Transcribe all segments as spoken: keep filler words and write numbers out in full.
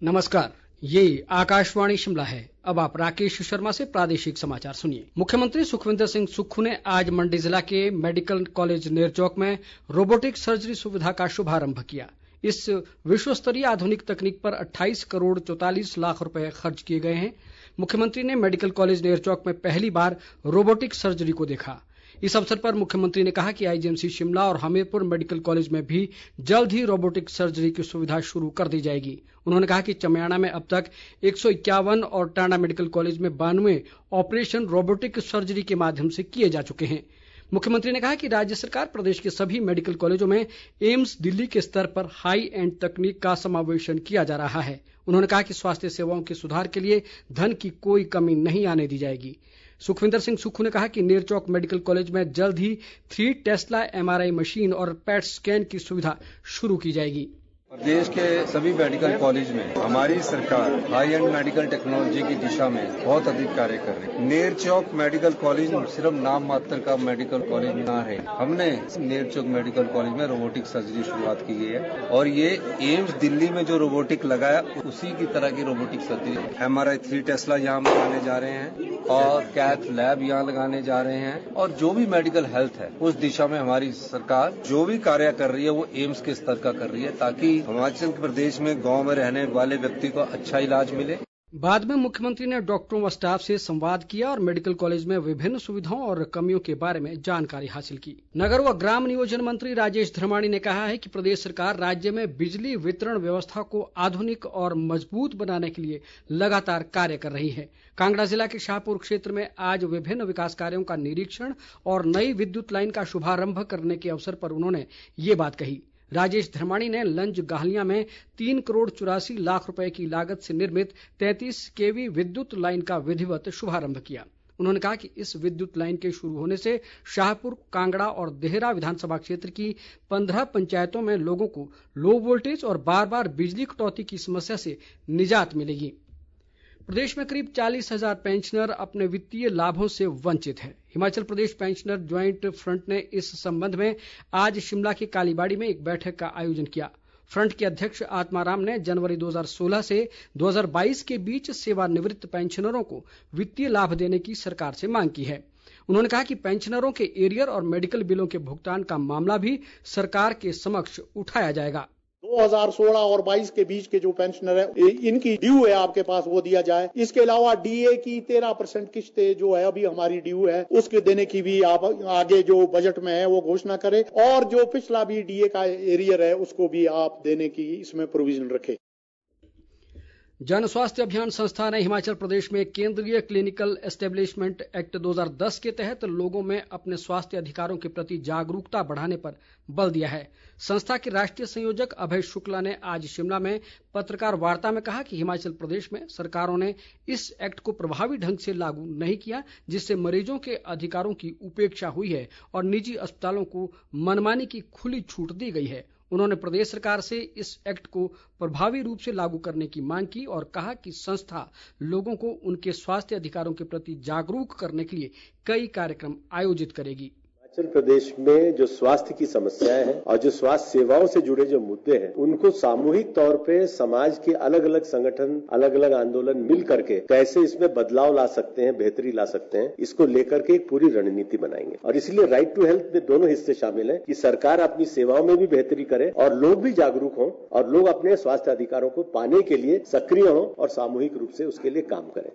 नमस्कार, ये आकाशवाणी शिमला है। अब आप राकेश शर्मा से प्रादेशिक समाचार सुनिए। मुख्यमंत्री सुखविंदर सिंह सुक्खू ने आज मंडी जिला के मेडिकल कॉलेज नेरचौक में रोबोटिक सर्जरी सुविधा का शुभारंभ किया। इस विश्व स्तरीय आधुनिक तकनीक पर अट्ठाईस करोड़ चौतालीस लाख रुपए खर्च किए गए हैं। मुख्यमंत्री ने मेडिकल कॉलेज नेरचौक में पहली बार रोबोटिक सर्जरी को देखा। इस अवसर पर मुख्यमंत्री ने कहा कि आईजीएमसी शिमला और हमीरपुर मेडिकल कॉलेज में भी जल्द ही रोबोटिक सर्जरी की सुविधा शुरू कर दी जाएगी। उन्होंने कहा कि चमियाना में अब तक एक सौ इक्यावन और टांडा मेडिकल कॉलेज में बानवे ऑपरेशन रोबोटिक सर्जरी के माध्यम से किए जा चुके हैं। मुख्यमंत्री ने कहा कि राज्य सरकार प्रदेश के सभी मेडिकल कॉलेजों में एम्स दिल्ली के स्तर पर हाई एंड तकनीक का समावेशन किया जा रहा है। उन्होंने कहा कि स्वास्थ्य सेवाओं के सुधार के लिए धन की कोई कमी नहीं आने दी जाएगी। सुखविंदर सिंह सुक्खू ने कहा कि नेरचौक मेडिकल कॉलेज में जल्द ही थ्री टेस्ला एमआरआई मशीन और पैट स्कैन की सुविधा शुरू की जाएगी। प्रदेश के सभी मेडिकल कॉलेज में हमारी सरकार हाई एंड मेडिकल टेक्नोलॉजी की दिशा में बहुत अधिक कार्य कर रही है। नेरचौक मेडिकल कॉलेज सिर्फ नाम मात्र का मेडिकल कॉलेज ना है। हमने नेरचौक मेडिकल कॉलेज में रोबोटिक सर्जरी शुरुआत की गई है और ये एम्स दिल्ली में जो रोबोटिक लगाया उसी की तरह की robotic surgery. MRI three Tesla यहाँ लगाने जा रहे हैं और कैथ लैब यहाँ लगाने जा रहे हैं और जो भी मेडिकल हेल्थ है उस दिशा में हमारी सरकार जो भी कार्य कर रही है वो एम्स के स्तर का कर रही है ताकि हिमाचल प्रदेश में गांव में रहने वाले व्यक्ति को अच्छा इलाज मिले। बाद में मुख्यमंत्री ने डॉक्टरों व स्टाफ से संवाद किया और मेडिकल कॉलेज में विभिन्न सुविधाओं और कमियों के बारे में जानकारी हासिल की। नगर व ग्राम नियोजन मंत्री राजेश धर्माणी ने कहा है कि प्रदेश सरकार राज्य में बिजली वितरण व्यवस्था को आधुनिक और मजबूत बनाने के लिए लगातार कार्य कर रही है। कांगड़ा जिला के शाहपुर क्षेत्र में आज विभिन्न विकास कार्यों का निरीक्षण और नई विद्युत लाइन का शुभारंभ करने के अवसर पर उन्होंने ये बात कही। राजेश धर्माणी ने लंज गाहलिया में तीन करोड़ चौरासी लाख रुपए की लागत से निर्मित तैंतीस केवी विद्युत लाइन का विधिवत शुभारंभ किया। उन्होंने कहा कि इस विद्युत लाइन के शुरू होने से शाहपुर, कांगड़ा और देहरा विधानसभा क्षेत्र की पंद्रह पंचायतों में लोगों को लो वोल्टेज और बार बार बिजली कटौती की समस्या से निजात मिलेगी। प्रदेश में करीब चालीस हजार पेंशनर अपने वित्तीय लाभों से वंचित है। Himachal Pradesh pensioner joint front ने इस संबंध में आज शिमला के कालीबाड़ी में एक बैठक का आयोजन किया। फ्रंट के अध्यक्ष आत्माराम ने जनवरी दो हज़ार सोलह से दो हज़ार बाईस के बीच सेवानिवृत्त पेंशनरों को वित्तीय लाभ देने की सरकार से मांग की है। उन्होंने कहा कि पेंशनरों के एरियर और मेडिकल बिलों के भुगतान का मामला भी सरकार के समक्ष उठाया जाएगा। दो हज़ार सोलह और बाईस के बीच के जो पेंशनर है इनकी ड्यू है आपके पास वो दिया जाए। इसके अलावा डीए की तेरह परसेंट किस्त जो है अभी हमारी ड्यू है उसके देने की भी आप आगे जो बजट में है वो घोषणा करें और जो पिछला भी डीए का एरियर है उसको भी आप देने की इसमें प्रोविजन रखें। जन स्वास्थ्य अभियान संस्था ने हिमाचल प्रदेश में केंद्रीय क्लिनिकल एस्टेब्लिशमेंट एक्ट दो हज़ार दस के तहत लोगों में अपने स्वास्थ्य अधिकारों के प्रति जागरूकता बढ़ाने पर बल दिया है। संस्था के राष्ट्रीय संयोजक अभय शुक्ला ने आज शिमला में पत्रकार वार्ता में कहा कि हिमाचल प्रदेश में सरकारों ने इस एक्ट को प्रभावी ढंग से लागू नहीं किया, जिससे मरीजों के अधिकारों की उपेक्षा हुई है और निजी अस्पतालों को मनमानी की खुली छूट दी गई है। उन्होंने प्रदेश सरकार से इस एक्ट को प्रभावी रूप से लागू करने की मांग की और कहा कि संस्था लोगों को उनके स्वास्थ्य अधिकारों के प्रति जागरूक करने के लिए कई कार्यक्रम आयोजित करेगी। हिमाचल प्रदेश में जो स्वास्थ्य की समस्याएं हैं और जो स्वास्थ्य सेवाओं से जुड़े जो मुद्दे हैं उनको सामूहिक तौर पे समाज के अलग अलग संगठन, अलग अलग आंदोलन मिल करके कैसे इसमें बदलाव ला सकते हैं, बेहतरी ला सकते हैं, इसको लेकर के एक पूरी रणनीति बनाएंगे। और इसलिए राइट टू हेल्थ में दोनों हिस्से शामिल हैं कि सरकार अपनी सेवाओं में भी बेहतरी करे और लोग भी जागरूक हों और लोग अपने स्वास्थ्य अधिकारों को पाने के लिए सक्रिय हों और सामूहिक रूप से उसके लिए काम करें।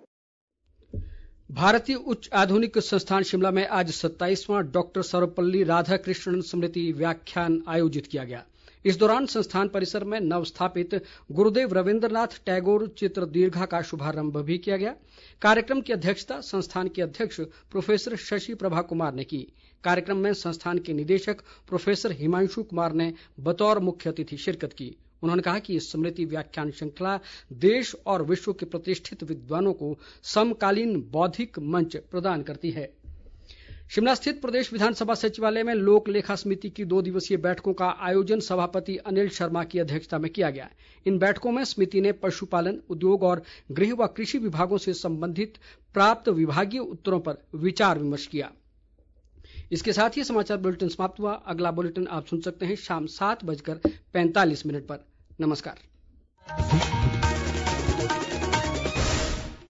भारतीय उच्च आधुनिक संस्थान शिमला में आज सत्ताईसवां डॉक्टर सर्वपल्ली राधाकृष्णन स्मृति व्याख्यान आयोजित किया गया। इस दौरान संस्थान परिसर में नव स्थापित गुरुदेव रविन्द्रनाथ टैगोर चित्र दीर्घा का शुभारंभ भी किया गया। कार्यक्रम की अध्यक्षता संस्थान के अध्यक्ष प्रोफेसर शशि प्रभा कुमार ने की। कार्यक्रम में संस्थान के निदेशक प्रोफेसर हिमांशु कुमार ने बतौर मुख्य अतिथि शिरकत की। उन्होंने कहा कि इस स्मृति व्याख्यान श्रृंखला देश और विश्व के प्रतिष्ठित विद्वानों को समकालीन बौद्धिक मंच प्रदान करती है। शिमला स्थित प्रदेश विधानसभा सचिवालय में लोक लेखा समिति की दो दिवसीय बैठकों का आयोजन सभापति अनिल शर्मा की अध्यक्षता में किया गया। इन बैठकों में समिति ने पशुपालन, उद्योग और गृह व कृषि विभागों से संबंधित प्राप्त विभागीय उत्तरों पर विचार विमर्श किया। इसके साथ ही समाचार बुलेटिन समाप्त हुआ। अगला बुलेटिन आप सुन सकते हैं शाम सात बजकर पैंतालीस मिनट पर। नमस्कार।